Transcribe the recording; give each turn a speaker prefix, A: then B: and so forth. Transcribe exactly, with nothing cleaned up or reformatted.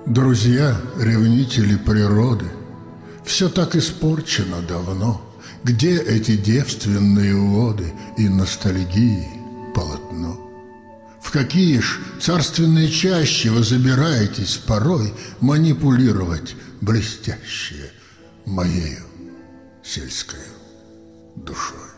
A: Друзья, ревнители природы, все так испорчено давно. Где эти девственные воды и ностальгии полотно? В какие ж царственные чащи вы забираетесь порой манипулировать блестящее моею сельскою душой?